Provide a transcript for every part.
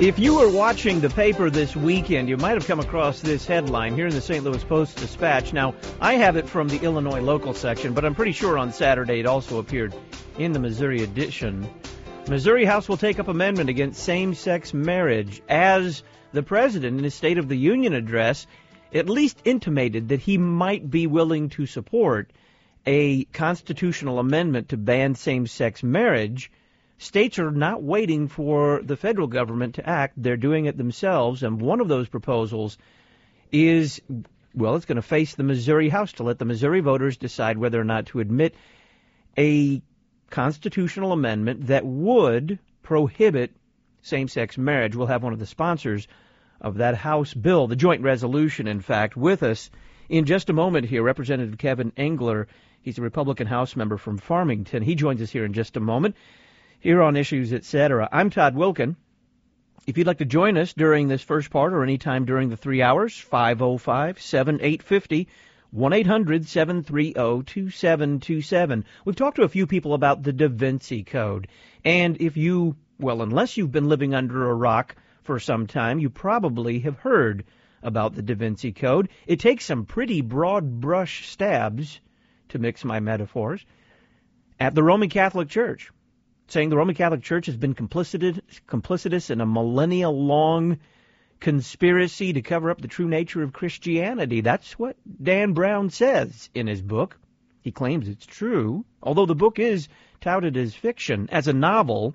If you were watching the paper this weekend, you might have come across this headline here in the St. Louis Post-Dispatch. Now, I have it from the Illinois local section, but I'm pretty sure on Saturday it also appeared in the Missouri edition. Missouri House will take up amendment against same-sex marriage, as the president in his State of the Union address at least intimated that he might be willing to support a constitutional amendment to ban same-sex marriage. States are not waiting for the federal government to act. They're doing it themselves, and one of those proposals is, well, it's going to face the Missouri House to let the Missouri voters decide whether or not to admit a constitutional amendment that would prohibit same-sex marriage. We'll have one of the sponsors of that House bill, the joint resolution, in fact, with us in just a moment here, Representative Kevin Engler. He's a Republican House member from Farmington. He joins us here in just a moment, here on Issues, Etc. I'm Todd Wilkin. If you'd like to join us during this first part or any time during the 3 hours, 505-7850, 1-800-730-2727. We've talked to a few people about the Da Vinci Code. And if you, well, unless you've been living under a rock for some time, you probably have heard about the Da Vinci Code. It takes some pretty broad brush stabs, to mix my metaphors, at the Roman Catholic Church, saying the Roman Catholic Church has been complicitous in a millennia-long conspiracy to cover up the true nature of Christianity. That's what Dan Brown says in his book. He claims it's true, although the book is touted as fiction, as a novel.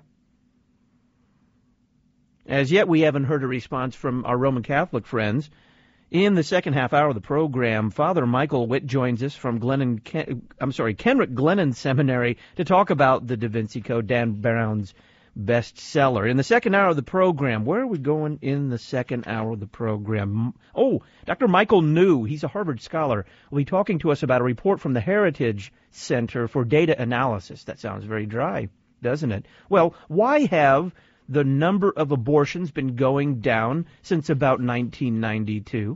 As yet, we haven't heard a response from our Roman Catholic friends. In the second half hour of the program, Father Michael Witt joins us from Kenrick Glennon Seminary to talk about the Da Vinci Code, Dan Brown's bestseller. In the second hour of the program, where are we going in the second hour of the program? Oh, Dr. Michael New, he's a Harvard scholar, will be talking to us about a report from the Heritage Center for Data Analysis. That sounds very dry, doesn't it? Well, why have the number of abortions been going down since about 1992?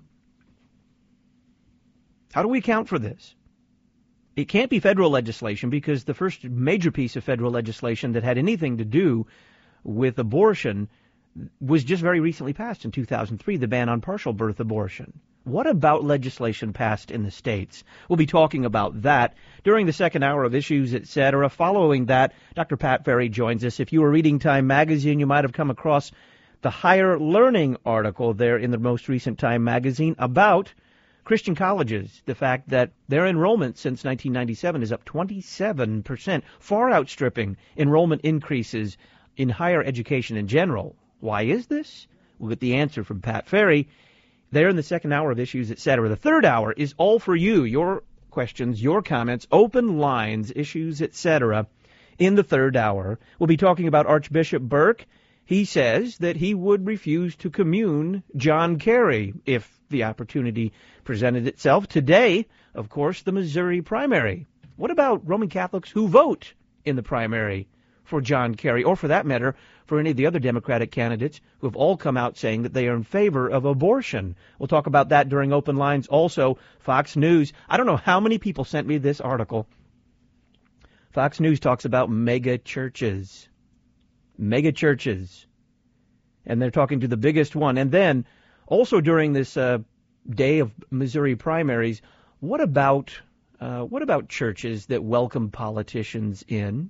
How do we account for this? It can't be federal legislation, because the first major piece of federal legislation that had anything to do with abortion was just very recently passed in 2003, the ban on partial birth abortion. What about legislation passed in the states? We'll be talking about that during the second hour of Issues, Etc. Following that, Dr. Pat Ferry joins us. If you were reading Time magazine, you might have come across the higher learning article there in the most recent Time magazine about Christian colleges, the fact that their enrollment since 1997 is up 27%, far outstripping enrollment increases in higher education in general. Why is this? We'll get the answer from Pat Ferry there in the second hour of Issues, Etc. The third hour is all for you, your questions, your comments, open lines, Issues, Etc. In the third hour, we'll be talking about Archbishop Burke. He says that he would refuse to commune John Kerry if the opportunity presented itself. Today, of course, the Missouri primary. What about Roman Catholics who vote in the primary for John Kerry, or for that matter, for any of the other Democratic candidates who have all come out saying that they are in favor of abortion? We'll talk about that during Open Lines. Also, Fox News. I don't know how many people sent me this article. Fox News talks about mega churches. Mega churches. And they're talking to the biggest one. And then, also during this day of Missouri primaries, what about churches that welcome politicians in?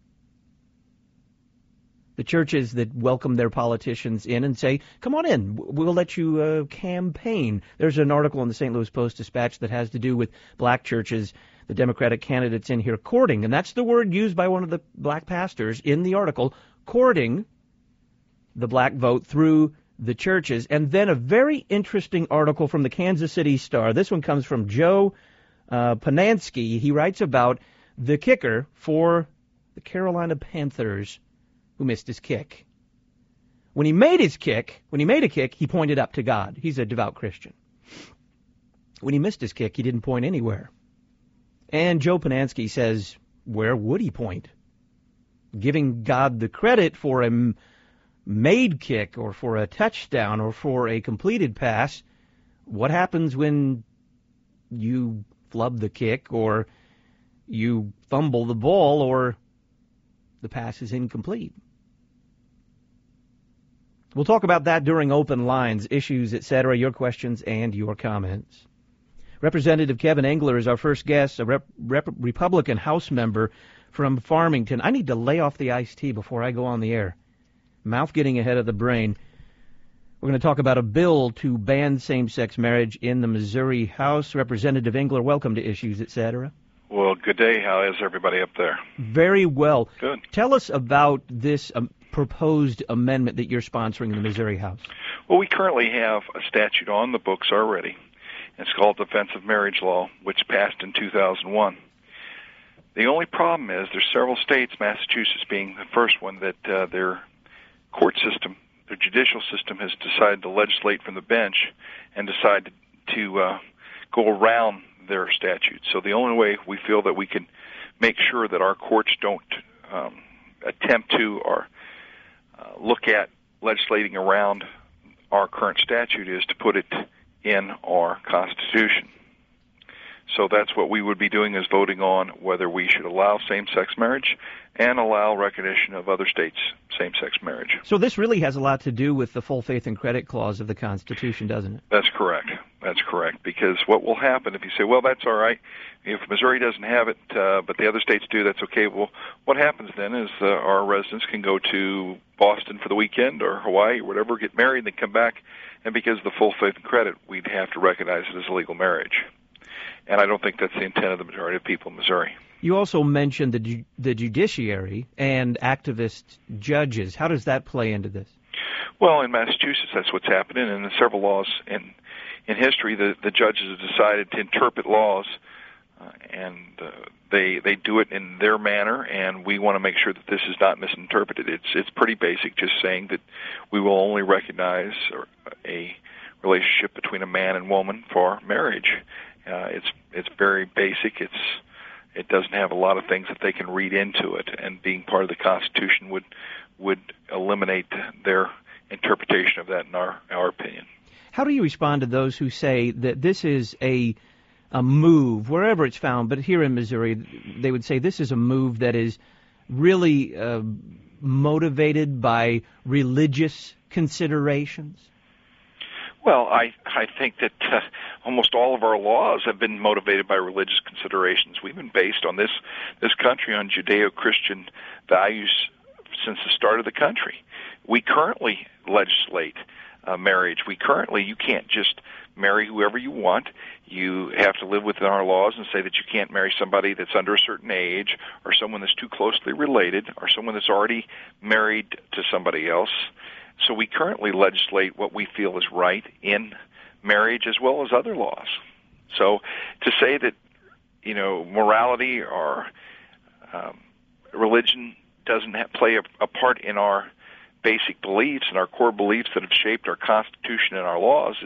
The churches that welcome their politicians in and say, come on in, we'll let you campaign. There's an article in the St. Louis Post-Dispatch that has to do with black churches, the Democratic candidates in here courting, and that's the word used by one of the black pastors in the article, courting the black vote through the churches. And then a very interesting article from the Kansas City Star. This one comes from Joe Panansky. He writes about the kicker for the Carolina Panthers who missed his kick. When he made a kick, he pointed up to God. He's a devout Christian. When he missed his kick, he didn't point anywhere. And Joe Panansky says, where would he point? Giving God the credit for a made kick or for a touchdown or for a completed pass, what happens when you flub the kick or you fumble the ball or the pass is incomplete? We'll talk about that during open lines, issues, etc., your questions and your comments. Representative Kevin Engler is our first guest, a Republican House member from Farmington. I need to lay off the iced tea before I go on the air. Mouth getting ahead of the brain. We're going to talk about a bill to ban same-sex marriage in the Missouri House. Representative Engler, welcome to Issues, etc. Well, good day. How is everybody up there? Very well. Good. Tell us about this proposed amendment that you're sponsoring in the Missouri House. Well, we currently have a statute on the books already. It's called Defense of Marriage Law, which passed in 2001. The only problem is there's several states, Massachusetts being the first one, that their court system, their judicial system, has decided to legislate from the bench and decide to go around their statutes. So the only way we feel that we can make sure that our courts don't attempt to or look at legislating around our current statute is to put it in our Constitution. So that's what we would be doing, is voting on whether we should allow same-sex marriage and allow recognition of other states' same-sex marriage. So this really has a lot to do with the full faith and credit clause of the Constitution, doesn't it? That's correct. That's correct. Because what will happen if you say, well, that's all right, if Missouri doesn't have it, but the other states do, that's okay. Well, what happens then is our residents can go to Boston for the weekend or Hawaii or whatever, get married, and then come back, and because of the full faith and credit, we'd have to recognize it as a legal marriage. And I don't think that's the intent of the majority of people in Missouri. You also mentioned the judiciary and activist judges. How does that play into this? Well, in Massachusetts, that's what's happening, and in several laws in history, the judges have decided to interpret laws, and they do it in their manner, and we want to make sure that this is not misinterpreted. It's pretty basic, just saying that we will only recognize a relationship between a man and woman for marriage. It's very basic. It doesn't have a lot of things that they can read into it, and being part of the Constitution would eliminate their interpretation of that, in our opinion. How do you respond to those who say that this is a move, wherever it's found, but here in Missouri, they would say this is a move that is really motivated by religious considerations? Well, I think that almost all of our laws have been motivated by religious considerations. We've been based on this country on Judeo-Christian values since the start of the country. We currently legislate marriage. You can't just marry whoever you want. You have to live within our laws and say that you can't marry somebody that's under a certain age, or someone that's too closely related, or someone that's already married to somebody else. So we currently legislate what we feel is right in marriage as well as other laws. So to say that, morality or religion doesn't play a part in our basic beliefs and our core beliefs that have shaped our Constitution and our laws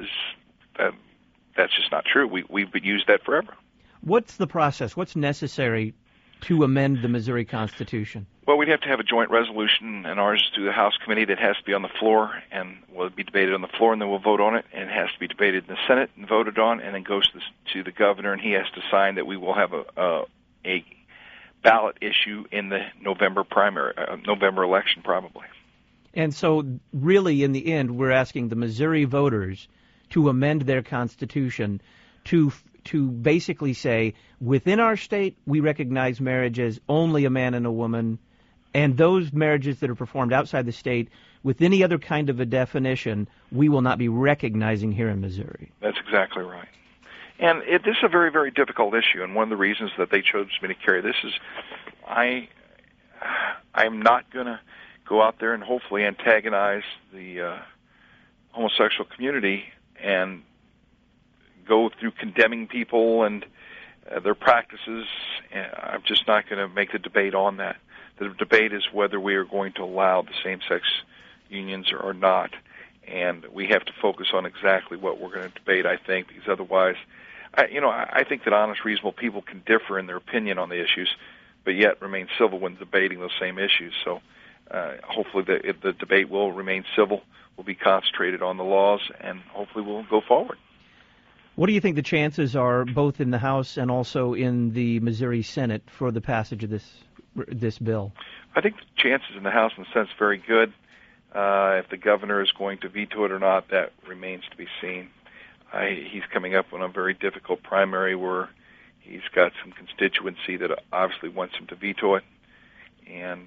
that's just not true. We've used that forever. What's the process? What's necessary to amend the Missouri Constitution? Well, we'd have to have a joint resolution, and ours is through the House committee that has to be on the floor, and will be debated on the floor, and then we'll vote on it, and it has to be debated in the Senate and voted on, and then goes to the governor, and he has to sign that we will have a ballot issue in the November election, probably. And so, really, in the end, we're asking the Missouri voters to amend their Constitution to basically say, within our state, we recognize marriage as only a man and a woman, and those marriages that are performed outside the state, with any other kind of a definition, we will not be recognizing here in Missouri. That's exactly right. And this is a very, very difficult issue, and one of the reasons that they chose me to carry this is I'm not going to go out there and hopefully antagonize the homosexual community and go through condemning people and their practices. I'm just not going to make the debate on that. The debate is whether we are going to allow the same-sex unions or not, and we have to focus on exactly what we're going to debate, I think, because otherwise, I think that honest, reasonable people can differ in their opinion on the issues, but yet remain civil when debating those same issues. So hopefully the debate will remain civil, will be concentrated on the laws, and hopefully we'll go forward. What do you think the chances are, both in the House and also in the Missouri Senate, for the passage of this bill? I think the chances in the House, in a sense, very good. If the governor is going to veto it or not, that remains to be seen. He's coming up on a very difficult primary where he's got some constituency that obviously wants him to veto it, and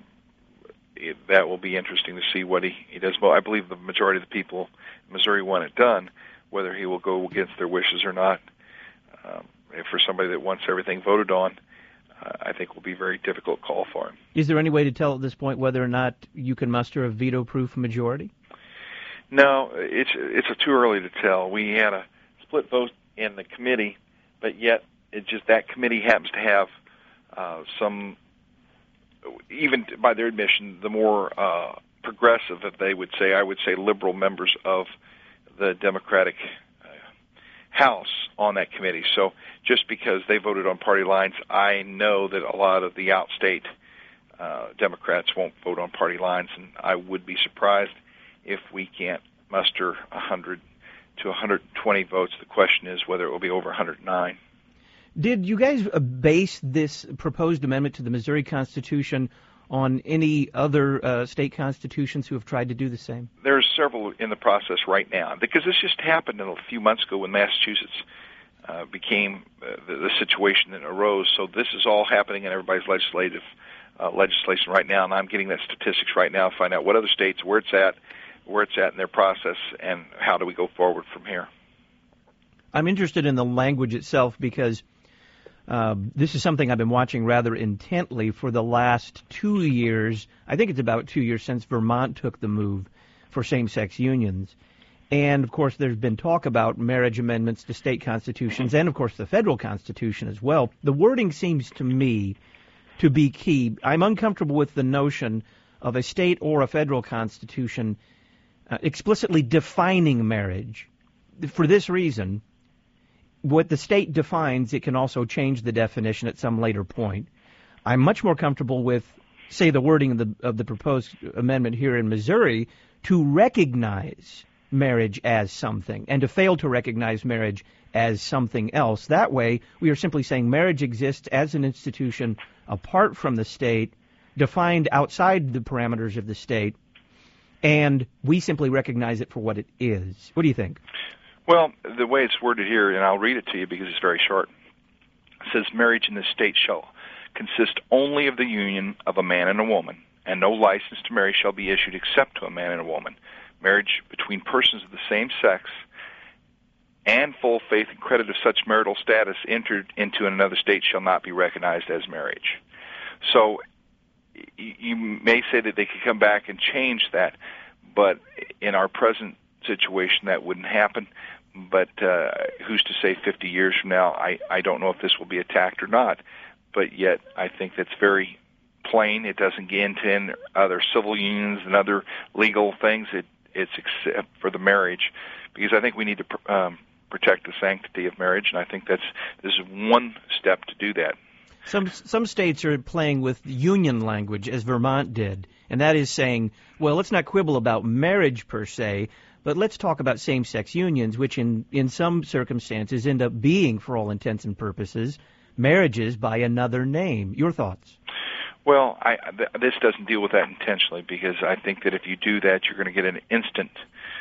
that will be interesting to see what he does. Well, I believe the majority of the people in Missouri want it done. Whether he will go against their wishes or not, for somebody that wants everything voted on, I think will be a very difficult call for him. Is there any way to tell at this point whether or not you can muster a veto-proof majority? No, it's too early to tell. We had a split vote in the committee, but yet that committee happens to have some, even by their admission, the more progressive, if they would say, I would say liberal members of the Democratic House on that committee. So just because they voted on party lines, I know that a lot of the outstate Democrats won't vote on party lines, and I would be surprised if we can't muster 100 to 120 votes. The question is whether it will be over 109. Did you guys base this proposed amendment to the Missouri Constitution on any other state constitutions who have tried to do the same? There's several in the process right now, because this just happened a few months ago when Massachusetts became the situation that arose. So this is all happening in everybody's legislation right now, and I'm getting that statistics right now to find out what other states, where it's at in their process, and how do we go forward from here. I'm interested in the language itself because this is something I've been watching rather intently for the last 2 years. I think it's about 2 years since Vermont took the move for same-sex unions. And, of course, there's been talk about marriage amendments to state constitutions and, of course, the federal constitution as well. The wording seems to me to be key. I'm uncomfortable with the notion of a state or a federal constitution explicitly defining marriage. For this reason, what the state defines, it can also change the definition at some later point. I'm much more comfortable with, say, the wording of the proposed amendment here in Missouri to recognize marriage as something and to fail to recognize marriage as something else. That way, we are simply saying marriage exists as an institution apart from the state, defined outside the parameters of the state, and we simply recognize it for what it is. What do you think? Well, the way it's worded here, and I'll read it to you because it's very short, it says, marriage in this state shall consist only of the union of a man and a woman, and no license to marry shall be issued except to a man and a woman. Marriage between persons of the same sex and full faith and credit of such marital status entered into in another state shall not be recognized as marriage. So you may say that they could come back and change that, but in our present situation that wouldn't happen. But who's to say 50 years from now? I don't know if this will be attacked or not, but yet I think that's very plain. It doesn't get into other civil unions and other legal things. It's except for the marriage, because I think we need to protect the sanctity of marriage, and I think this is one step to do that. Some states are playing with union language, as Vermont did, and that is saying, well, let's not quibble about marriage per se, but let's talk about same-sex unions, which in some circumstances end up being, for all intents and purposes, marriages by another name. Your thoughts? Well, this doesn't deal with that intentionally, because I think that if you do that, you're going to get an instant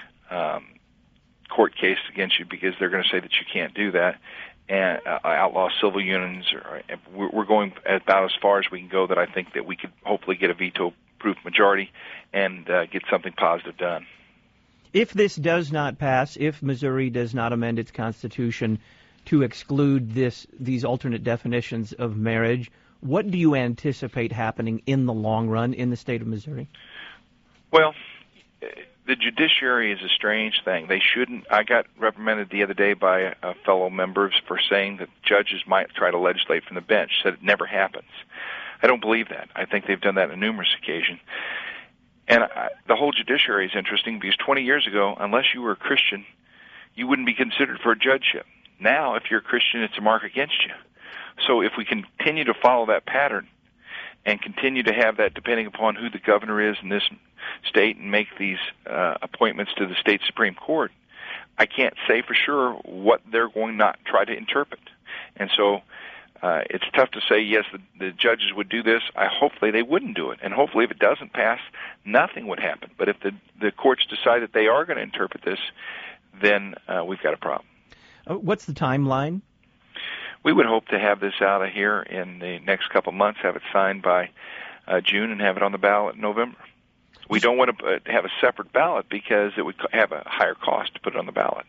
court case against you, because they're going to say that you can't do that, and outlaw civil unions. We're going about as far as we can go that I think that we could hopefully get a veto-proof majority and get something positive done. If this does not pass, if Missouri does not amend its constitution to exclude these alternate definitions of marriage, what do you anticipate happening in the long run in the state of Missouri? Well, the judiciary is a strange thing. They shouldn't. I got reprimanded the other day by fellow members for saying that judges might try to legislate from the bench. Said it never happens. I don't believe that. I think they've done that on numerous occasions. And the whole judiciary is interesting because 20 years ago, unless you were a Christian, you wouldn't be considered for a judgeship. Now, if you're a Christian, it's a mark against you. So if we continue to follow that pattern and continue to have that depending upon who the governor is in this state and make these appointments to the state Supreme Court, I can't say for sure what they're going to not try to interpret. And so It's tough to say, yes, the judges would do this. Hopefully they wouldn't do it. And hopefully if it doesn't pass, nothing would happen. But if the courts decide that they are going to interpret this, then we've got a problem. What's the timeline? We would hope to have this out of here in the next couple of months, have it signed by June, and have it on the ballot in November. We don't want to have a separate ballot because it would have a higher cost to put it on the ballot.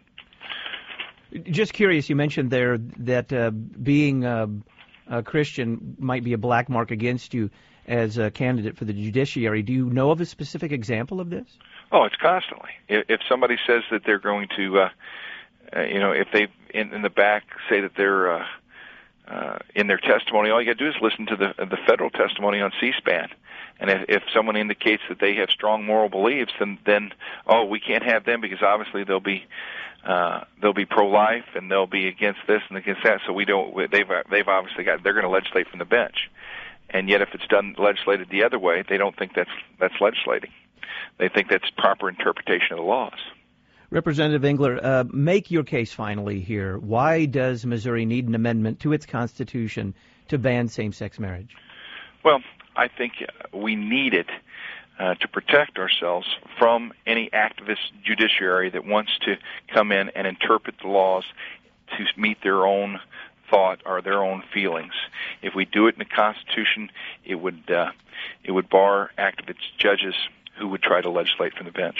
Just curious, you mentioned there that being a Christian might be a black mark against you as a candidate for the judiciary. Do you know of a specific example of this? Oh, it's constantly. If somebody says that they're going to, if they in the back say that they're in their testimony, all you got to do is listen to the federal testimony on C-SPAN. And if someone indicates that they have strong moral beliefs, then we can't have them because obviously they'll be pro-life and they'll be against this and against that. So we don't. They've obviously they're going to legislate from the bench. And yet, if it's done legislated the other way, they don't think that's legislating. They think that's proper interpretation of the laws. Representative Engler, make your case finally here. Why does Missouri need an amendment to its constitution to ban same-sex marriage? Well, I think we need it to protect ourselves from any activist judiciary that wants to come in and interpret the laws to meet their own thought or their own feelings. If we do it in the Constitution, it would bar activist judges who would try to legislate from the bench.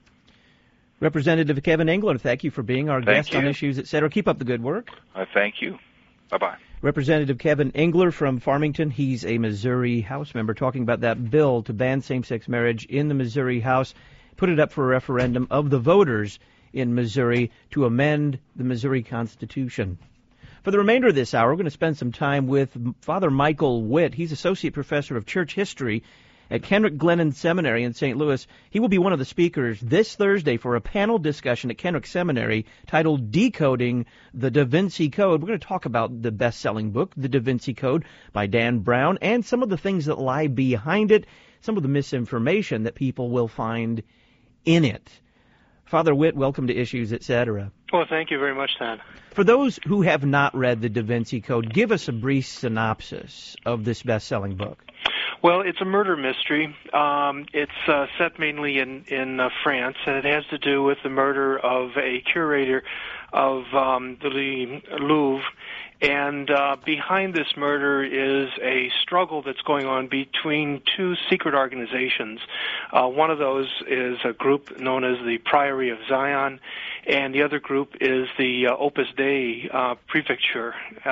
Representative Kevin Engler, thank you for being our guest on Issues, Etc. Keep up the good work. Thank you. Bye-bye. Representative Kevin Engler from Farmington. He's a Missouri House member talking about that bill to ban same-sex marriage in the Missouri House, put it up for a referendum of the voters in Missouri to amend the Missouri Constitution. For the remainder of this hour, we're going to spend some time with Father Michael Witt. He's Associate Professor of Church History at Kenrick Glennon Seminary in St. Louis. He will be one of the speakers this Thursday for a panel discussion at Kenrick Seminary titled Decoding the Da Vinci Code. We're going to talk about the best-selling book, The Da Vinci Code, by Dan Brown, and some of the things that lie behind it, some of the misinformation that people will find in it. Father Witt, welcome to Issues, Etc. Well, thank you very much, Dan. For those who have not read the Da Vinci Code, give us a brief synopsis of this best-selling book. Well, it's a murder mystery. It's set mainly in France, and it has to do with the murder of a curator of the Louvre. And behind this murder is a struggle that's going on between two secret organizations. One of those is a group known as the Priory of Zion, and the other group is the Opus Dei Prefecture.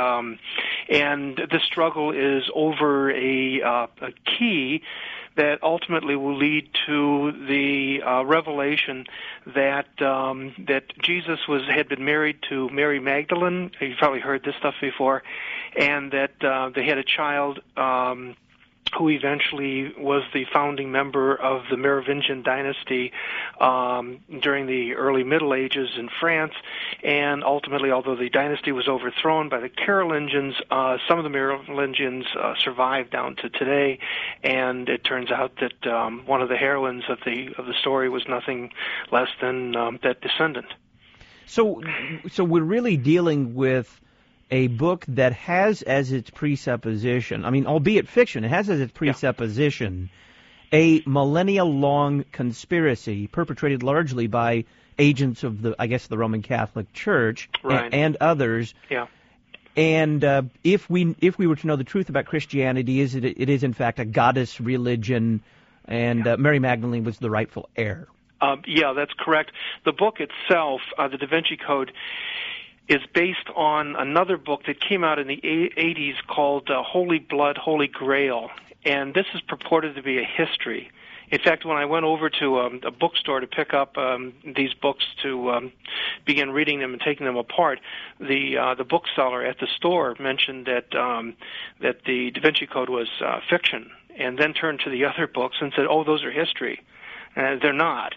And this struggle is over a key that ultimately will lead to the revelation that Jesus had been married to Mary Magdalene. You've probably heard this stuff before, and that they had a child who eventually was the founding member of the Merovingian dynasty during the early Middle Ages in France. And ultimately, although the dynasty was overthrown by the Carolingians, some of the Merovingians survived down to today. And it turns out that one of the heroines of the story was nothing less than that descendant. So we're really dealing with a book that has as its presupposition, I mean, albeit fiction, it has as its presupposition a millennia-long conspiracy perpetrated largely by agents of the Roman Catholic Church and others. Yeah. And if we were to know the truth about Christianity, it is in fact a goddess religion, and Mary Magdalene was the rightful heir. Yeah, that's correct. The book itself, the Da Vinci Code, is based on another book that came out in the 80s called Holy Blood, Holy Grail. And this is purported to be a history. In fact, when I went over to a bookstore to pick up these books to begin reading them and taking them apart, the bookseller at the store mentioned that the Da Vinci Code was fiction, and then turned to the other books and said, "Oh, those are history." They're not.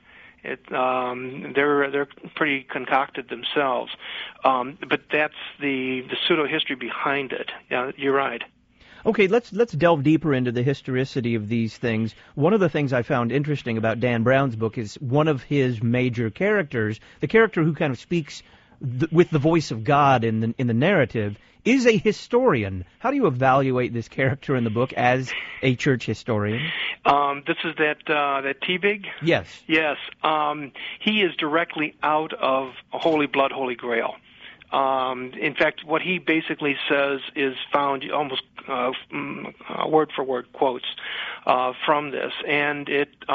They're pretty concocted themselves, but that's the pseudo history behind it. Yeah, you're right. Okay, let's delve deeper into the historicity of these things. One of the things I found interesting about Dan Brown's book is one of his major characters, the character who kind of speaks with the voice of God in the narrative, is a historian. How do you evaluate this character in the book as a church historian? This is that Tebig? Yes. Yes. He is directly out of Holy Blood, Holy Grail. In fact, what he basically says is found almost word-for-word quotes from this, and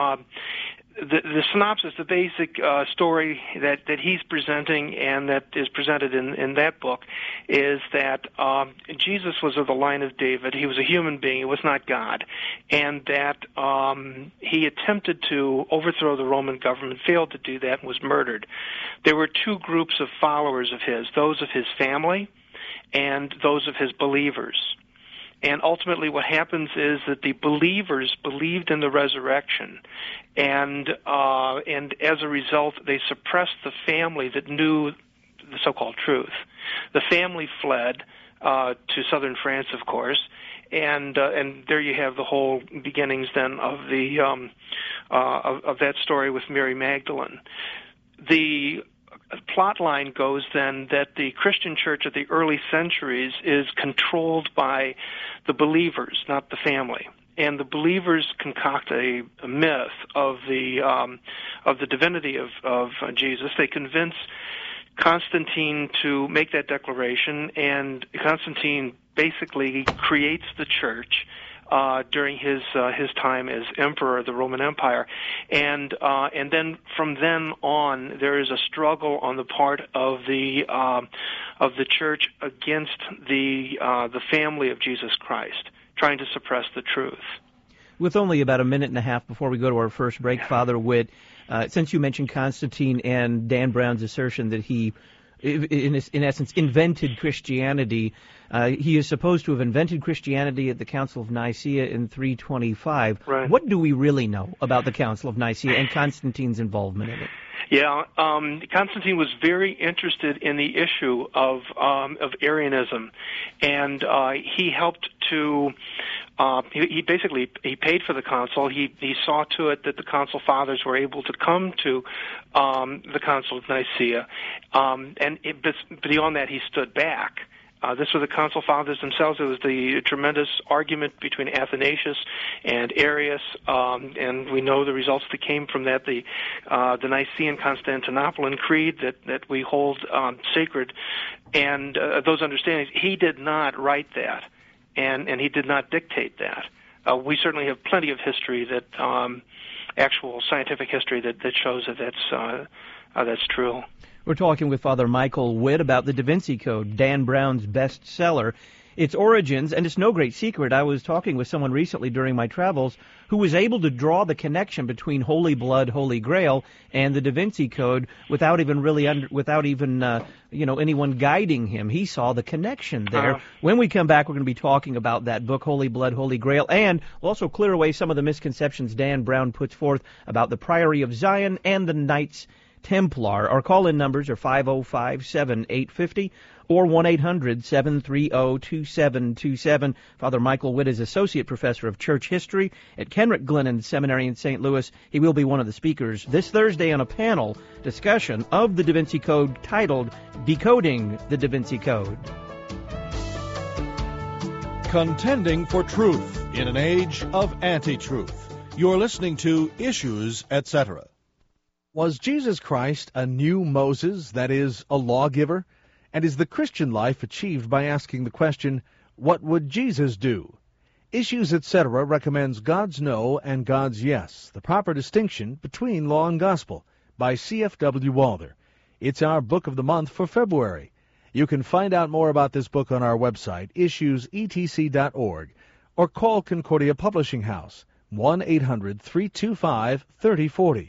the synopsis, the basic story that he's presenting and that is presented in that book is that Jesus was of the line of David. He was a human being. He was not God. And that he attempted to overthrow the Roman government, failed to do that, and was murdered. There were two groups of followers of his, those of his family and those of his believers. And ultimately what happens is that the believers believed in the resurrection, and as a result, they suppressed the family that knew the so-called truth. The family fled to southern France, of course, and there you have the whole beginnings then of the of that story with Mary Magdalene. The plot line goes then that the Christian church of the early centuries is controlled by the believers, not the family. And the believers concoct a myth of the divinity of Jesus. They convince Constantine to make that declaration, and Constantine basically creates the church during his time as emperor of the Roman Empire, and then from then on there is a struggle on the part of the church against the family of Jesus Christ, trying to suppress the truth. With only about a minute and a half before we go to our first break, Father Witt, since you mentioned Constantine and Dan Brown's assertion that he, in essence, invented Christianity, he is supposed to have invented Christianity at the Council of Nicaea in 325. Right. What do we really know about the Council of Nicaea and Constantine's involvement in it? Yeah, Constantine was very interested in the issue of Arianism, and he helped to. He basically paid for the council. He saw to it that the council fathers were able to come to the Council of Nicaea, but beyond that, he stood back. This were the council fathers themselves. It was the tremendous argument between Athanasius and Arius, and we know the results that came from that. The Nicene Constantinopolitan Creed that we hold sacred, and those understandings. He did not write that, and he did not dictate that. We certainly have plenty of history that actual scientific history that shows that that's true. We're talking with Father Michael Witt about the Da Vinci Code, Dan Brown's bestseller, its origins, and it's no great secret. I was talking with someone recently during my travels who was able to draw the connection between Holy Blood, Holy Grail, and the Da Vinci Code without even anyone guiding him. He saw the connection there. When we come back, we're going to be talking about that book, Holy Blood, Holy Grail, and we'll also clear away some of the misconceptions Dan Brown puts forth about the Priory of Zion and the Knights Templar. Our call-in numbers are 505-7850 or 1-800-730-2727. Father Michael Witt is Associate Professor of Church History at Kenrick Glennon Seminary in St. Louis. He will be one of the speakers this Thursday on a panel discussion of the Da Vinci Code titled Decoding the Da Vinci Code. Contending for truth in an age of anti-truth. You're listening to Issues, Etc. Was Jesus Christ a new Moses, that is, a lawgiver? And is the Christian life achieved by asking the question, what would Jesus do? Issues, Etc. recommends God's no and God's yes, the proper distinction between law and gospel, by C.F.W. Walther. It's our book of the month for February. You can find out more about this book on our website, issuesetc.org, or call Concordia Publishing House, 1-800-325-3040.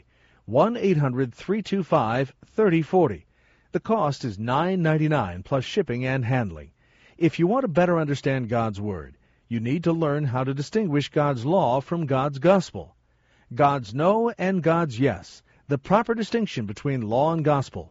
1-800-325-3040. The cost is $9.99 plus shipping and handling. If you want to better understand God's Word, you need to learn how to distinguish God's law from God's gospel. God's no and God's yes, the proper distinction between law and gospel.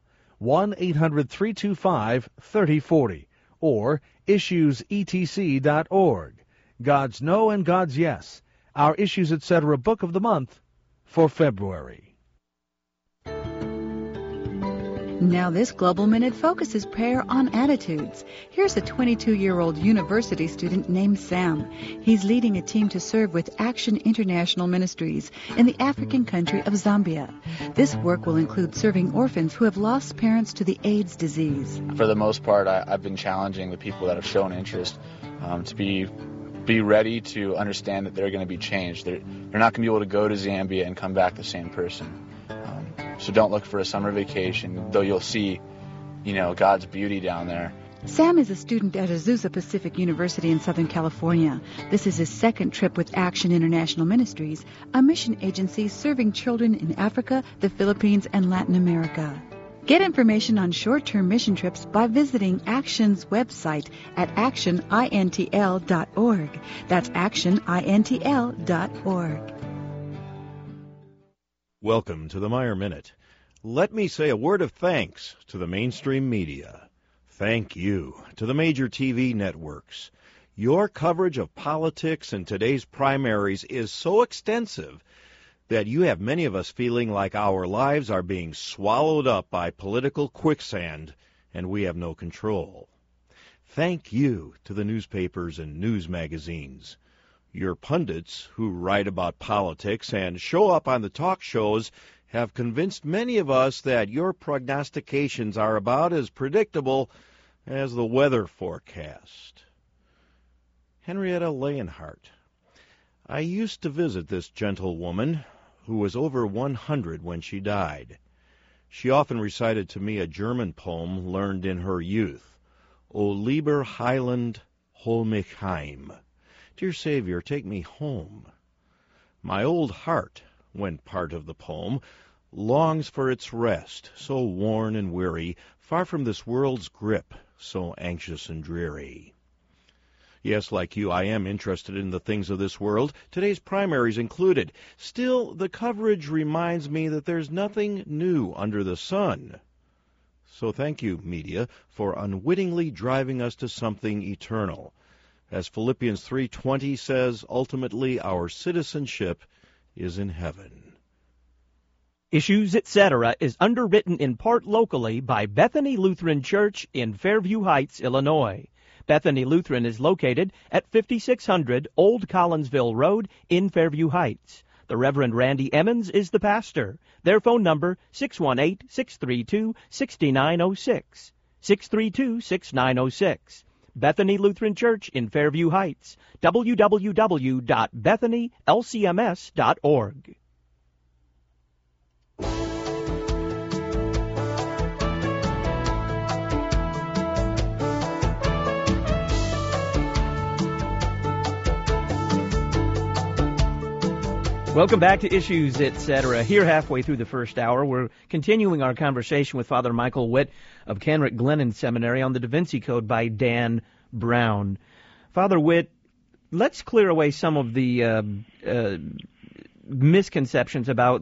1-800-325-3040 or issuesetc.org. God's no and God's yes, our Issues Etc. book of the month for February. Now this Global Minute focuses prayer on attitudes. Here's a 22-year-old university student named Sam. He's leading a team to serve with Action International Ministries in the African country of Zambia. This work will include serving orphans who have lost parents to the AIDS disease. For the most part, I've been challenging the people that have shown interest to be ready to understand that they're going to be changed. They're not going to be able to go to Zambia and come back the same person. So don't look for a summer vacation, though you'll see, God's beauty down there. Sam is a student at Azusa Pacific University in Southern California. This is his second trip with Action International Ministries, a mission agency serving children in Africa, the Philippines, and Latin America. Get information on short-term mission trips by visiting Action's website at actionintl.org. That's actionintl.org. Welcome to the Meyer Minute. Let me say a word of thanks to the mainstream media. Thank you to the major TV networks. Your coverage of politics in today's primaries is so extensive that you have many of us feeling like our lives are being swallowed up by political quicksand and we have no control. Thank you to the newspapers and news magazines. Your pundits who write about politics and show up on the talk shows have convinced many of us that your prognostications are about as predictable as the weather forecast. Henrietta Leonhardt. I used to visit this gentlewoman who was over 100 when she died. She often recited to me a German poem learned in her youth, O lieber Heiland, hol mich heim. Dear Savior, take me home. My old heart, went part of the poem, longs for its rest, so worn and weary, far from this world's grip, so anxious and dreary. Yes, like you, I am interested in the things of this world, today's primaries included. Still, the coverage reminds me that there's nothing new under the sun. So thank you, media, for unwittingly driving us to something eternal. As Philippians 3:20 says, ultimately our citizenship is in heaven. Issues, Etc. is underwritten in part locally by Bethany Lutheran Church in Fairview Heights, Illinois. Bethany Lutheran is located at 5600 Old Collinsville Road in Fairview Heights. The Reverend Randy Emmons is the pastor. Their phone number, 618-632-6906. 632-6906. Bethany Lutheran Church in Fairview Heights. www.bethanylcms.org. Welcome back to Issues, Etc. Here halfway through the first hour, we're continuing our conversation with Father Michael Witt of Kenrick Glennon Seminary on the Da Vinci Code by Dan Brown. Father Witt, let's clear away some of the misconceptions about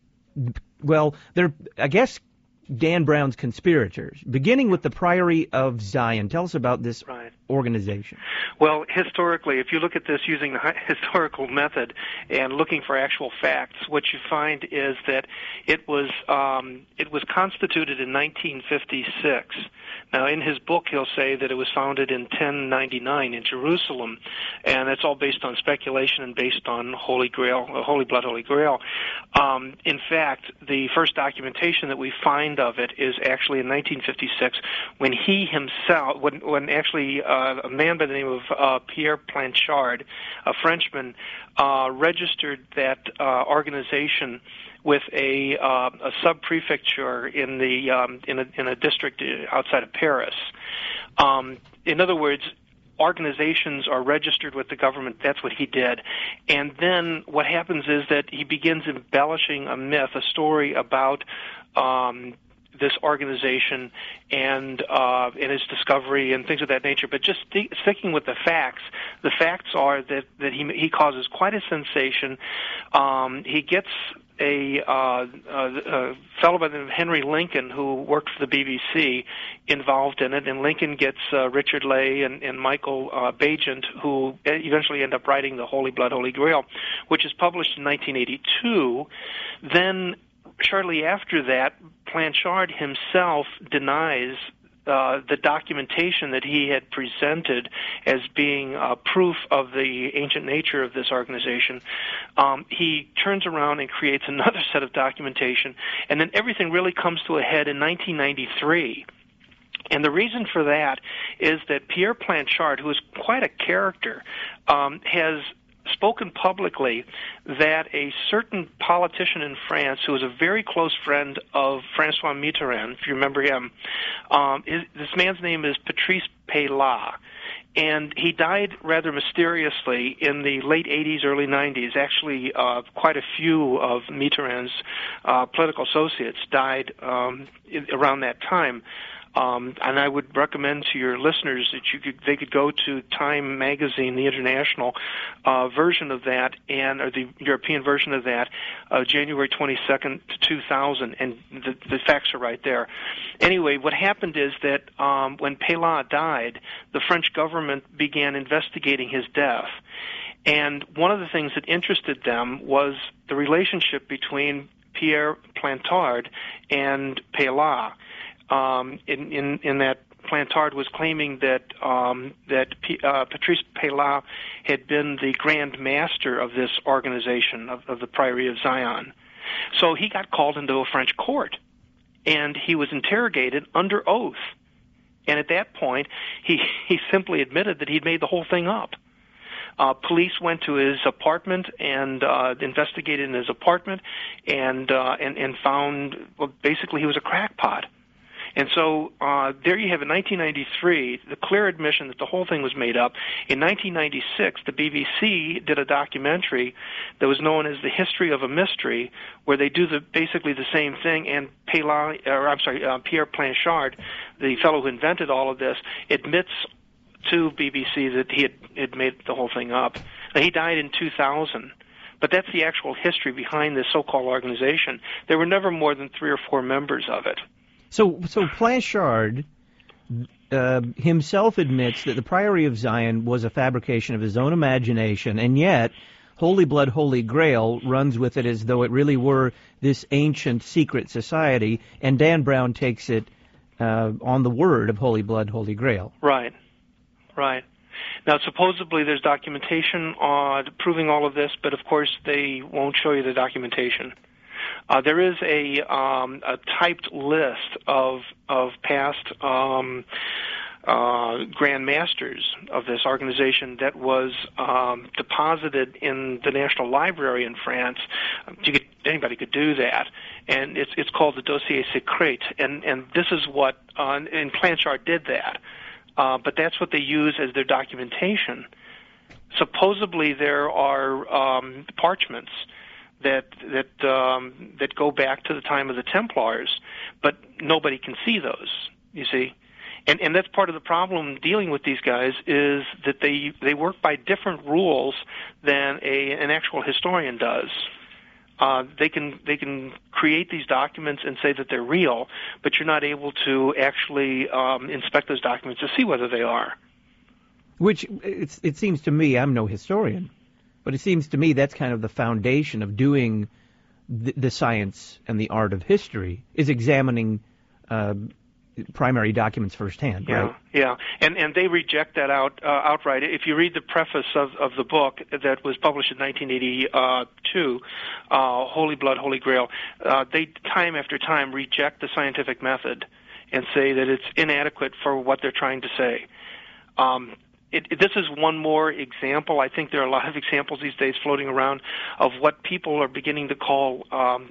they're, I guess, Dan Brown's conspirators, beginning with the Priory of Zion. Tell us about this organization. Well, historically, if you look at this using the historical method and looking for actual facts, what you find is that it was constituted in 1956. Now, in his book, he'll say that it was founded in 1099 in Jerusalem, and it's all based on speculation and based on Holy Grail, Holy Blood, Holy Grail. In fact, the first documentation that we find of it is actually in 1956 when he himself, when actually a man by the name of Pierre Planchard, a Frenchman, registered that organization with a sub-prefecture in a district outside of Paris. In other words, organizations are registered with the government. That's what he did. And then what happens is that he begins embellishing a myth, a story about this organization and its discovery and things of that nature. But just sticking with the facts are that he causes quite a sensation. He gets a fellow by the name of Henry Lincoln, who worked for the BBC, involved in it, and Lincoln gets Richard Lay and Michael Bagent, who eventually end up writing the Holy Blood, Holy Grail, which is published in 1982. Then shortly after that, Blanchard himself denies the documentation that he had presented as being proof of the ancient nature of this organization. He turns around and creates another set of documentation, and then everything really comes to a head in 1993. And the reason for that is that Pierre Blanchard, who is quite a character, has spoken publicly that a certain politician in France who was a very close friend of François Mitterrand, if you remember him, this man's name is Patrice Pélat, and he died rather mysteriously in the late 80s, early 90s. Actually, quite a few of Mitterrand's political associates died around that time. And I would recommend to your listeners that they could go to Time Magazine, the international version of that, or the European version of that, January 22nd, 2000, and the facts are right there. Anyway, what happened is that when Pélat died, the French government began investigating his death. And one of the things that interested them was the relationship between Pierre Blanchard and Pélat. In that Blanchard was claiming that Patrice Pélat had been the Grand Master of this organization, of the Priory of Zion. So he got called into a French court, and he was interrogated under oath. And at that point, he simply admitted that he'd made the whole thing up. Police went to his apartment and investigated in his apartment and found, well, basically he was a crackpot. And so there you have in 1993 the clear admission that the whole thing was made up. In 1996, the BBC did a documentary that was known as The History of a Mystery, where they do basically the same thing. And Pierre Blanchard, the fellow who invented all of this, admits to BBC that he had made the whole thing up. He died in 2000. But that's the actual history behind this so-called organization. There were never more than 3 or 4 members of it. So Blanchard himself admits that the Priory of Zion was a fabrication of his own imagination, and yet Holy Blood, Holy Grail runs with it as though it really were this ancient secret society, and Dan Brown takes it on the word of Holy Blood, Holy Grail. Right. Now, supposedly there's documentation proving all of this, but of course they won't show you the documentation. There is a typed list of past Grand Masters of this organization that was deposited in the National Library in France. Anybody could do that, and it's called the Dossier Secret, and this is what and Blanchard did that, but that's what they use as their documentation. Supposedly there are parchments that go back to the time of the Templars, but nobody can see those, you see. And that's part of the problem dealing with these guys, is that they work by different rules than an actual historian does. They can create these documents and say that they're real, but you're not able to actually inspect those documents to see whether they are. Which, it seems to me, I'm no historian, but it seems to me that's kind of the foundation of doing the science and the art of history, is examining primary documents firsthand, right? Yeah, and they reject that outright. If you read the preface of the book that was published in 1982, Holy Blood, Holy Grail, they time after time reject the scientific method and say that it's inadequate for what they're trying to say. This is one more example. I think there are a lot of examples these days floating around of what people are beginning to call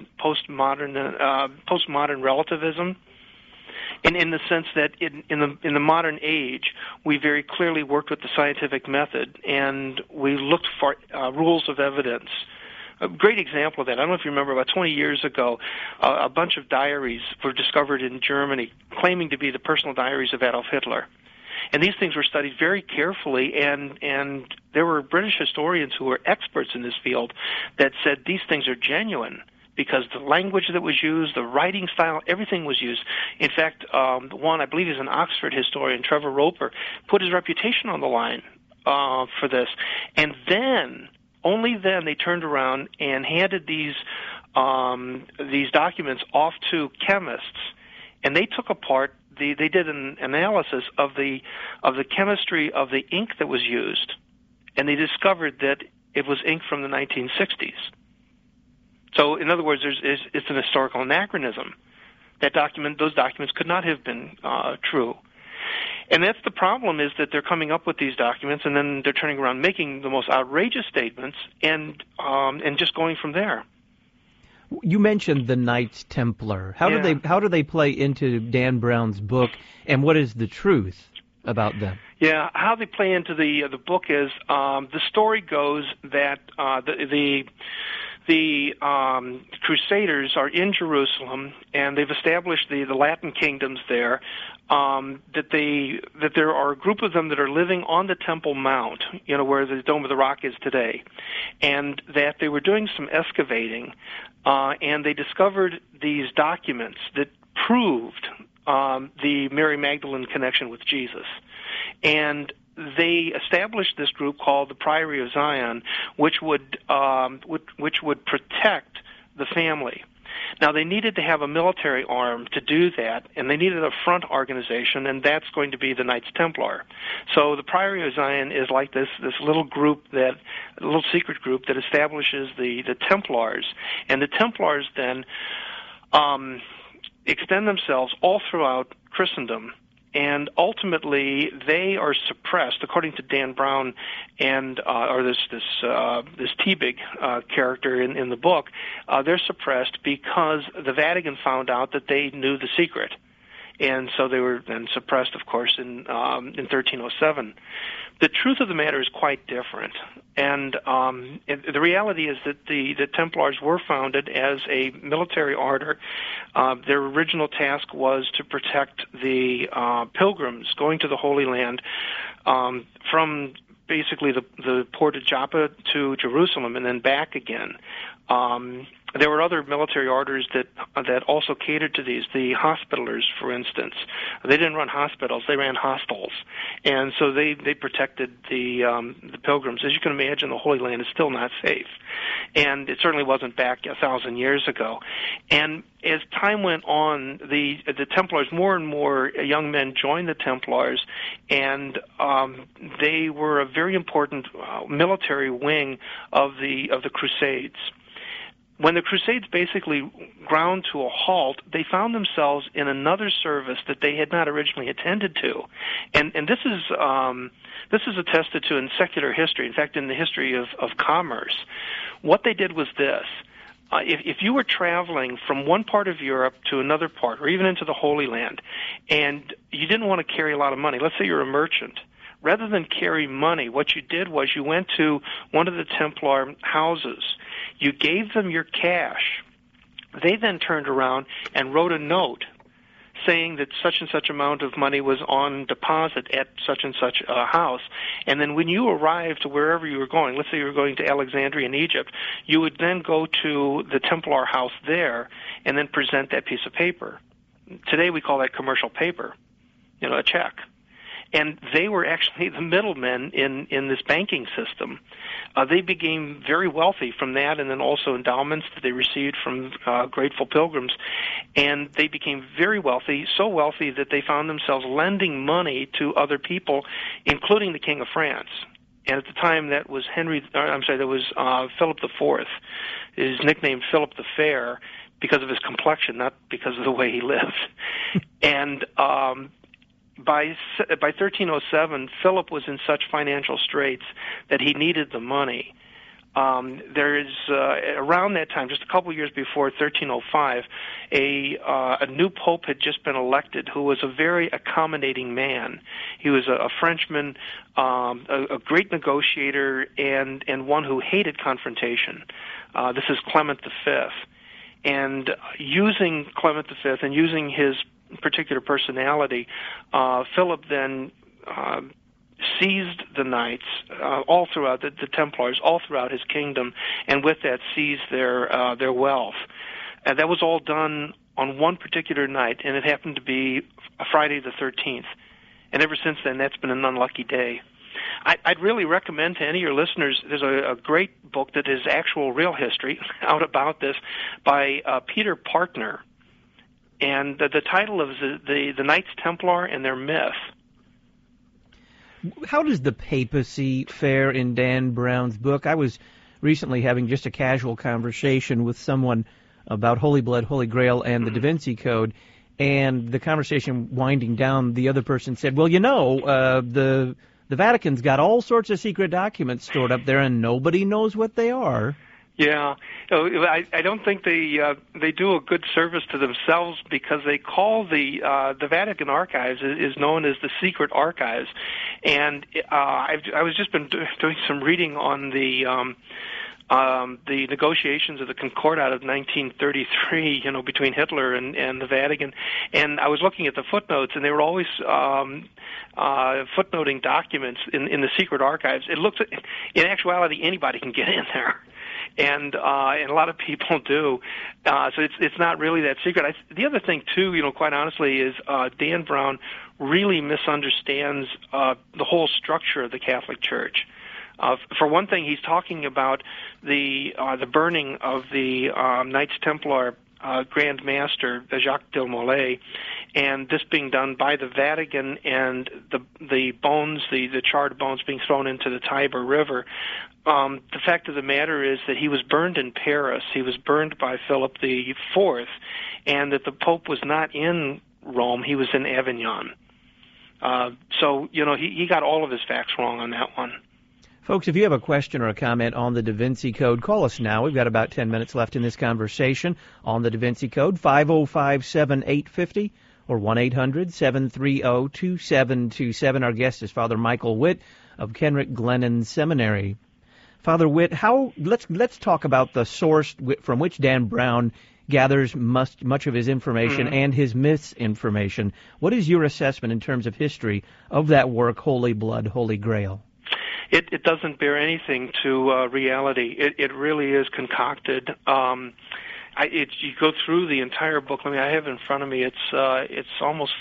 postmodern relativism. In the sense that in the modern age, we very clearly worked with the scientific method, and we looked for rules of evidence. A great example of that, I don't know if you remember, about 20 years ago, a bunch of diaries were discovered in Germany claiming to be the personal diaries of Adolf Hitler. And these things were studied very carefully, and there were British historians who were experts in this field that said these things are genuine, because the language that was used, the writing style, everything was used. In fact, one, I believe is an Oxford historian, Trevor Roper, put his reputation on the line for this. And then, only then, they turned around and handed these these documents off to chemists, and they took apart. They did an analysis of the chemistry of the ink that was used, and they discovered that it was ink from the 1960s. So, in other words, it's an historical anachronism. Those documents could not have been true. And that's the problem, is that they're coming up with these documents, and then they're turning around making the most outrageous statements, and just going from there. You mentioned the Knights Templar. How do they play into Dan Brown's book, and what is the truth about them? Yeah, how they play into the book is the story goes that the Crusaders are in Jerusalem, and they've established the Latin kingdoms there. That there are a group of them that are living on the Temple Mount, where the Dome of the Rock is today, and that they were doing some excavating, and they discovered these documents that proved the Mary Magdalene connection with Jesus. And they established this group called the Priory of Zion, which would protect the family. Now, they needed to have a military arm to do that, and they needed a front organization, and that's going to be the Knights Templar. So the Priory of Zion is like this little group, a little secret group that establishes the Templars, and the Templars then extend themselves all throughout Christendom. And ultimately, they are suppressed, according to Dan Brown, and or this Tebig character in the book. They're suppressed because the Vatican found out that they knew the secret, and so they were then suppressed, of course, in 1307. The truth of the matter is quite different, and the reality is that the Templars were founded as a military order. Their original task was to protect the pilgrims going to the Holy Land from basically the port of Joppa to Jerusalem and then back again. There were other military orders that also catered to these. The Hospitallers, for instance, they didn't run hospitals; they ran hostels, and so they protected the pilgrims. As you can imagine, the Holy Land is still not safe, and it certainly wasn't back 1,000 years ago. And as time went on, the Templars, more and more young men joined the Templars, and they were a very important military wing of the Crusades. When the Crusades basically ground to a halt, they found themselves in another service that they had not originally attended to, and this is attested to in secular history. In fact, in the history of commerce, what they did was this. If you were traveling from one part of Europe to another part, or even into the Holy Land, and you didn't want to carry a lot of money, let's say you're a merchant, rather than carry money, what you did was you went to one of the Templar houses. You gave them your cash. They then turned around and wrote a note saying that such and such amount of money was on deposit at such and such a house. And then when you arrived to wherever you were going, let's say you were going to Alexandria in Egypt, you would then go to the Templar house there and then present that piece of paper. Today we call that commercial paper, a check. And they were actually the middlemen in this banking system. They became very wealthy from that, and then also endowments that they received from grateful pilgrims. And they became very wealthy, so wealthy that they found themselves lending money to other people, including the King of France. And at the time, that was Philip IV. His nickname Philip the Fair because of his complexion, not because of the way he lived. And by 1307, Philip was in such financial straits that he needed the money. There is around that time, just a couple of years before 1305, a new pope had just been elected who was a very accommodating man. He was a Frenchman, a great negotiator, and one who hated confrontation. This is Clement V. And using Clement V and using his particular personality, Philip then seized the knights all throughout the Templars, all throughout his kingdom, and with that seized their wealth. And that was all done on one particular night, and it happened to be Friday the 13th. And ever since then, that's been an unlucky day. I'd really recommend to any of your listeners, there's a great book that is actual real history out about this by Peter Partner. And the title of the Knights Templar and Their Myth. How does the papacy fare in Dan Brown's book? I was recently having just a casual conversation with someone about Holy Blood, Holy Grail, and the Da Vinci Code, and the conversation winding down, the other person said, well, the Vatican's got all sorts of secret documents stored up there, and nobody knows what they are. Yeah, I don't think they do a good service to themselves, because they call the Vatican Archives is known as the secret archives, and I was just been doing some reading on the negotiations of the Concordat of 1933, between Hitler and the Vatican, and I was looking at the footnotes, and they were always footnoting documents in the secret archives. It looks, in actuality, anybody can get in there. And a lot of people do, so it's not really that secret. The other thing too, quite honestly, is Dan Brown really misunderstands the whole structure of the Catholic Church. For one thing, he's talking about the burning of the Knights Templar Grand Master Jacques de Molay, and this being done by the Vatican, and the bones, the charred bones, being thrown into the Tiber River. The fact of the matter is that he was burned in Paris. He was burned by Philip IV, and that the Pope was not in Rome. He was in Avignon. So he got all of his facts wrong on that one. Folks, if you have a question or a comment on the Da Vinci Code, call us now. We've got about 10 minutes left in this conversation on the Da Vinci Code, 505-7850 or 1-800-730-2727. Our guest is Father Michael Witt of Kenrick Glennon Seminary. Father Witt, let's talk about the source from which Dan Brown gathers much of his information and his misinformation. What is your assessment in terms of history of that work, Holy Blood, Holy Grail? It doesn't bear anything to reality. It really is concocted. You go through the entire book. I have it in front of me. It's almost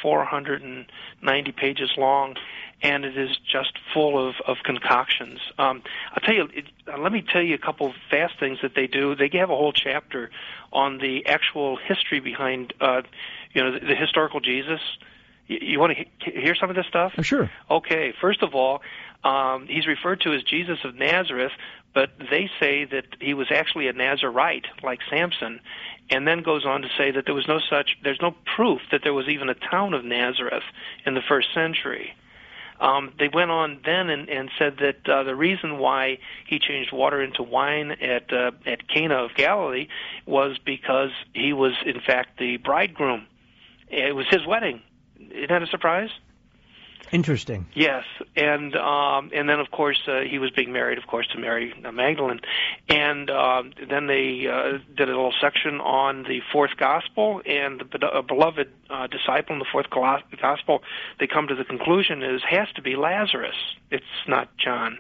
490 pages long, and it is just full of concoctions. I'll tell you. Let me tell you a couple of fast things that they do. They have a whole chapter on the actual history behind, the historical Jesus. You want to hear some of this stuff? Sure. Okay. First of all, he's referred to as Jesus of Nazareth, but they say that he was actually a Nazarite, like Samson, and then goes on to say that there's no proof that there was even a town of Nazareth in the first century. They went on then and said that the reason why he changed water into wine at Cana of Galilee was because he was, in fact, the bridegroom. It was his wedding. Isn't that a surprise? Interesting. Yes, and then of course he was being married, of course, to Mary Magdalene, and then they did a little section on the fourth gospel, and the beloved disciple in the fourth gospel. They come to the conclusion has to be Lazarus. It's not John.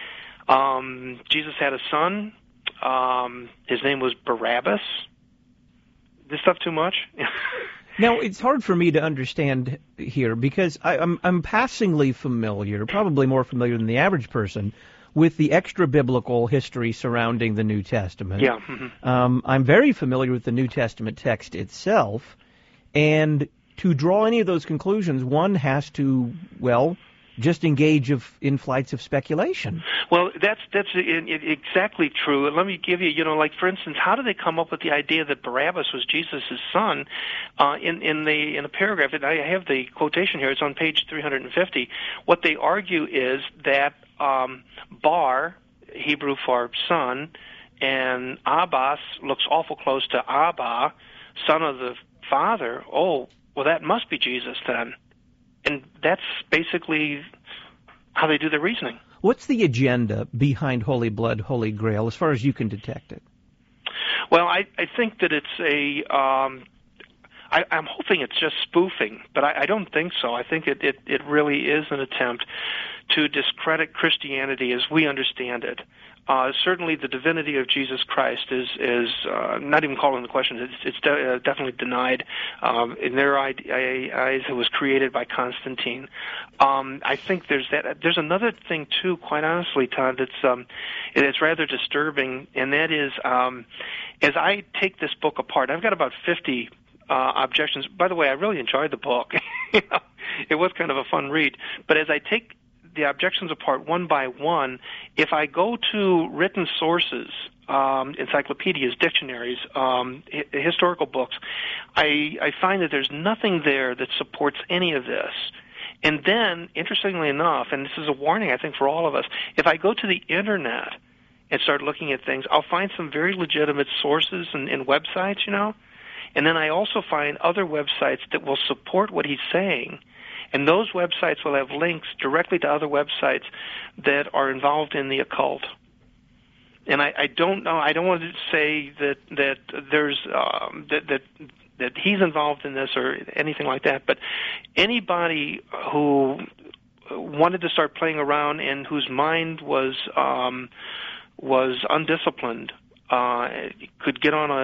Jesus had a son. His name was Barabbas. This stuff too much? Now, it's hard for me to understand here because I'm passingly familiar, probably more familiar than the average person, with the extra-biblical history surrounding the New Testament. Yeah. I'm very familiar with the New Testament text itself, and to draw any of those conclusions, one has to, just engage in flights of speculation. Well, that's exactly true. And let me give you, like for instance, how do they come up with the idea that Barabbas was Jesus' son? In a paragraph, and I have the quotation here. It's on page 350. What they argue is that Bar, Hebrew for son, and Abbas looks awful close to Abba, son of the father. Oh, well, that must be Jesus then. And that's basically how they do their reasoning. What's the agenda behind Holy Blood, Holy Grail, as far as you can detect it? Well, I think that it's I'm hoping it's just spoofing, but I don't think so. I think it really is an attempt to discredit Christianity as we understand it. certainly the divinity of Jesus Christ is not even called into question. It's definitely denied. In their eyes, it was created by Constantine. I think there's that. There's another thing too, quite honestly, Todd, it's rather disturbing, and that is, as I take this book apart, I've got about 50 objections. By the way, I really enjoyed the book. It was kind of a fun read. But as I take the objections apart one by one, if I go to written sources, encyclopedias, dictionaries, historical books, I find that there's nothing there that supports any of this. And then, interestingly enough, and this is a warning, I think, for all of us, if I go to the Internet and start looking at things, I'll find some very legitimate sources and websites, and then I also find other websites that will support what he's saying. And those websites will have links directly to other websites that are involved in the occult. And I don't know. I don't want to say that there's that he's involved in this or anything like that. But anybody who wanted to start playing around and whose mind was undisciplined could get on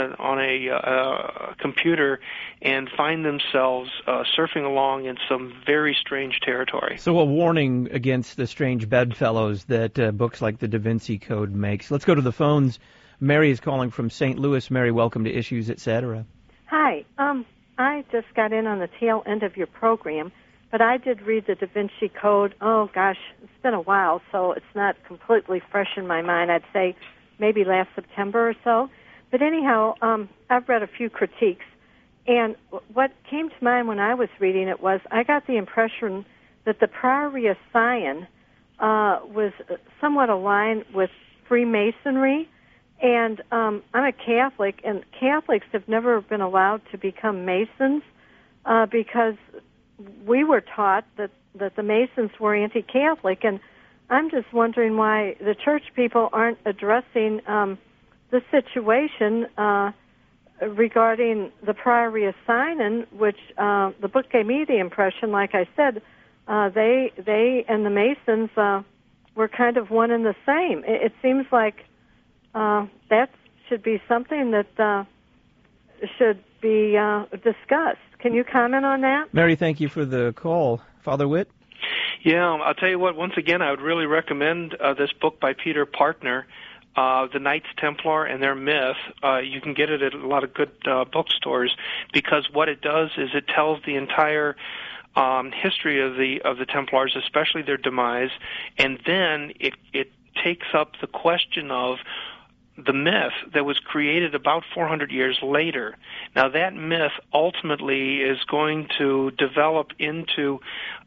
a computer and find themselves surfing along in some very strange territory. So a warning against the strange bedfellows that books like the Da Vinci Code makes. Let's go to the phones. Mary is calling from St. Louis. Mary, welcome to Issues, Etc. Hi. I just got in on the tail end of your program, but I did read the Da Vinci Code. Oh, gosh, it's been a while, so it's not completely fresh in my mind. I'd say maybe last September or so. But anyhow, I've read a few critiques, and what came to mind when I was reading it was I got the impression that the Priory of Sion was somewhat aligned with Freemasonry, and I'm a Catholic, and Catholics have never been allowed to become Masons because we were taught that the Masons were anti-Catholic, and I'm just wondering why the church people aren't addressing the situation regarding the Priory of Sion, which the book gave me the impression, like I said, they and the Masons were kind of one and the same. It seems like that should be something that should be discussed. Can you comment on that? Mary, thank you for the call. Father Witt? Yeah, I'll tell you what, once again, I would really recommend this book by Peter Partner, The Knights Templar and Their Myth. You can get it at a lot of good bookstores, because what it does is it tells the entire history of the Templars, especially their demise, and then it takes up the question of the myth that was created about 400 years later. Now, that myth ultimately is going to develop into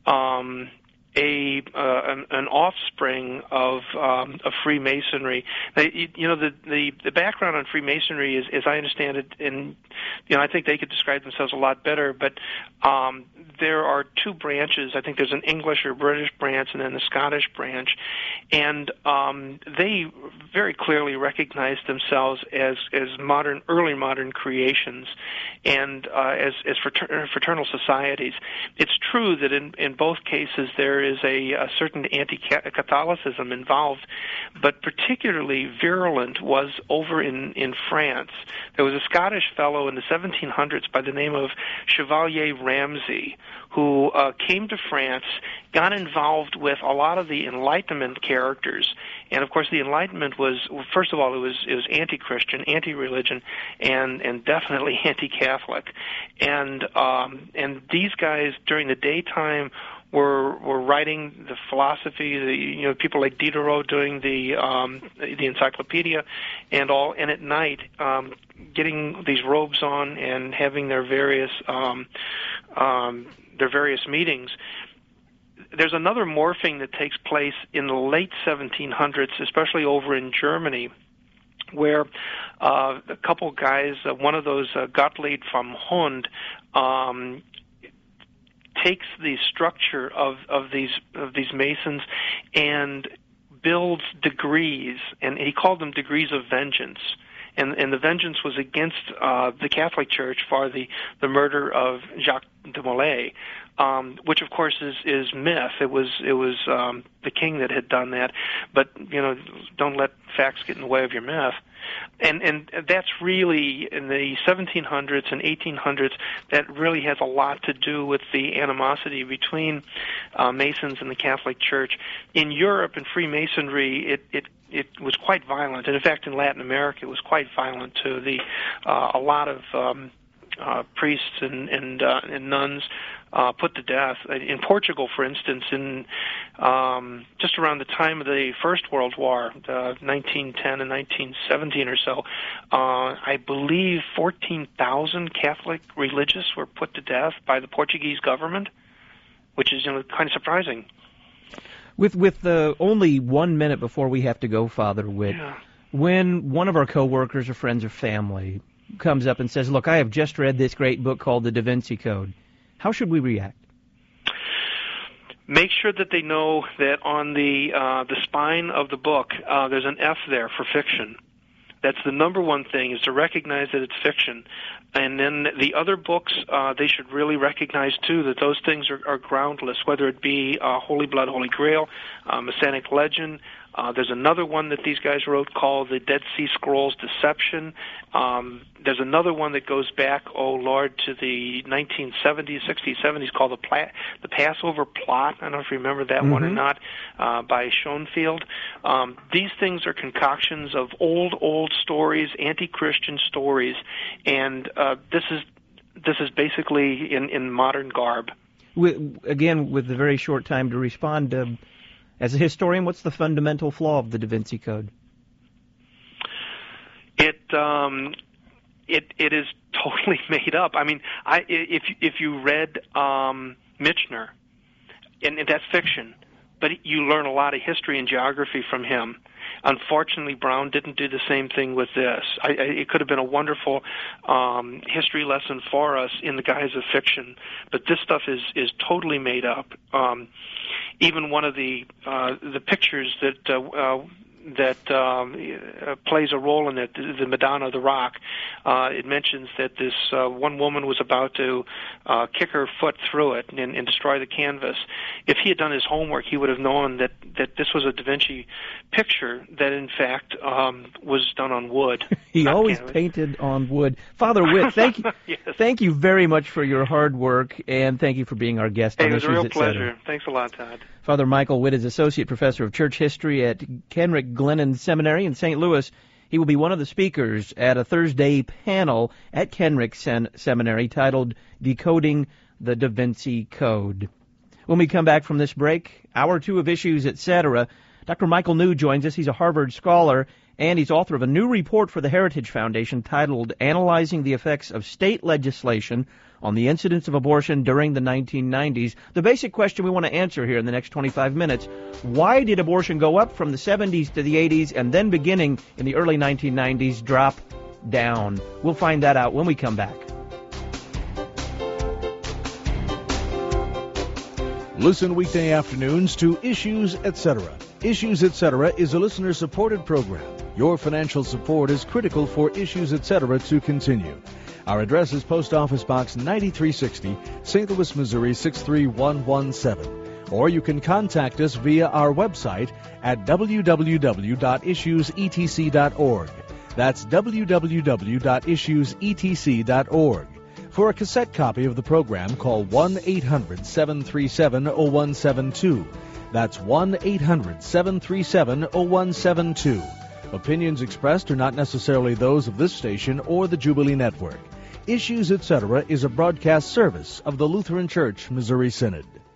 an offspring of Freemasonry. The background on Freemasonry is, as I understand it, and I think they could describe themselves a lot better. But there are two branches. I think there's an English or British branch, and then the Scottish branch, and they very clearly recognize themselves as early modern creations, and as fraternal societies. It's true that in both cases there is a certain anti-Catholicism involved, but particularly virulent was over in France. There was a Scottish fellow in the 1700s by the name of Chevalier Ramsay who came to France, got involved with a lot of the Enlightenment characters. And of course, the Enlightenment was, first of all, it was anti-Christian, anti-religion, and definitely anti-Catholic. And these guys during the daytime were writing the philosophy. People like Diderot doing the encyclopedia, and at night getting these robes on and having their various meetings. There's another morphing that takes place in the late 1700s, especially over in Germany, where a couple guys, one of those Gottlieb vom Hund, takes the structure of these Masons and builds degrees, and he called them degrees of vengeance. and the vengeance was against the Catholic Church for the murder of Jacques de Molay, which of course is myth. It was the king that had done that, but don't let facts get in the way of your myth. And that's really, in the 1700s and 1800s, that really has a lot to do with the animosity between Masons and the Catholic Church. In Europe, in Freemasonry, it was quite violent, and in fact, in Latin America, it was quite violent too. A lot of priests and nuns put to death. In Portugal, for instance, in just around the time of the First World War, 1910 and 1917 or so, I believe 14,000 Catholic religious were put to death by the Portuguese government, which is kind of surprising. With only 1 minute before we have to go, Father Witt, when one of our coworkers or friends or family comes up and says, "Look, I have just read this great book called The Da Vinci Code," how should we react? Make sure that they know that on the spine of the book, there's an F there for fiction. That's the number one thing, is to recognize that it's fiction. And then the other books, they should really recognize, too, that those things are groundless, whether it be Holy Blood, Holy Grail, Messianic Legend. There's another one that these guys wrote called The Dead Sea Scrolls Deception. There's another one that goes back, to the 1970s, 60s, 70s, called the Passover Plot. I don't know if you remember that one or not, by Schoenfield. These things are concoctions of old stories, anti-Christian stories, and this is basically in modern garb. Again, with a very short time to respond, as a historian, what's the fundamental flaw of the Da Vinci Code? It is totally made up. I mean, if you read Michener, and that's fiction, but you learn a lot of history and geography from him. Unfortunately, Brown didn't do the same thing with this. It could have been a wonderful history lesson for us in the guise of fiction, but this stuff is totally made up. Even one of the pictures that plays a role in it, the Madonna of the Rock, it mentions that this one woman was about to kick her foot through it and destroy the canvas. If he had done his homework, he would have known that this was a Da Vinci picture that, in fact, was done on wood. He always painted on wood. Father Witt, thank you. Yes. Thank you very much for your hard work, and thank you for being our guest on Issues, It was a real Etc. pleasure. Thanks a lot, Todd. Father Michael Witt is Associate Professor of Church History at Kenrick Glennon Seminary in St. Louis. He will be one of the speakers at a Thursday panel at Kenrick Seminary titled Decoding the Da Vinci Code. When we come back from this break, Hour 2 of Issues, Etc., Dr. Michael New joins us. He's a Harvard scholar, and he's author of a new report for the Heritage Foundation titled Analyzing the Effects of State Legislation on the Incidence of Abortion During the 1990s. The basic question we want to answer here in the next 25 minutes, why did abortion go up from the 70s to the 80s and then beginning in the early 1990s drop down? We'll find that out when we come back. Listen weekday afternoons to Issues, Etc. Issues, Etc. is a listener-supported program. Your financial support is critical for Issues, Etc. to continue. Our address is Post Office Box 9360, St. Louis, Missouri 63117. Or you can contact us via our website at www.issuesetc.org. That's www.issuesetc.org. For a cassette copy of the program, call 1-800-737-0172. That's 1-800-737-0172. Opinions expressed are not necessarily those of this station or the Jubilee Network. Issues, Etc. is a broadcast service of the Lutheran Church Missouri Synod.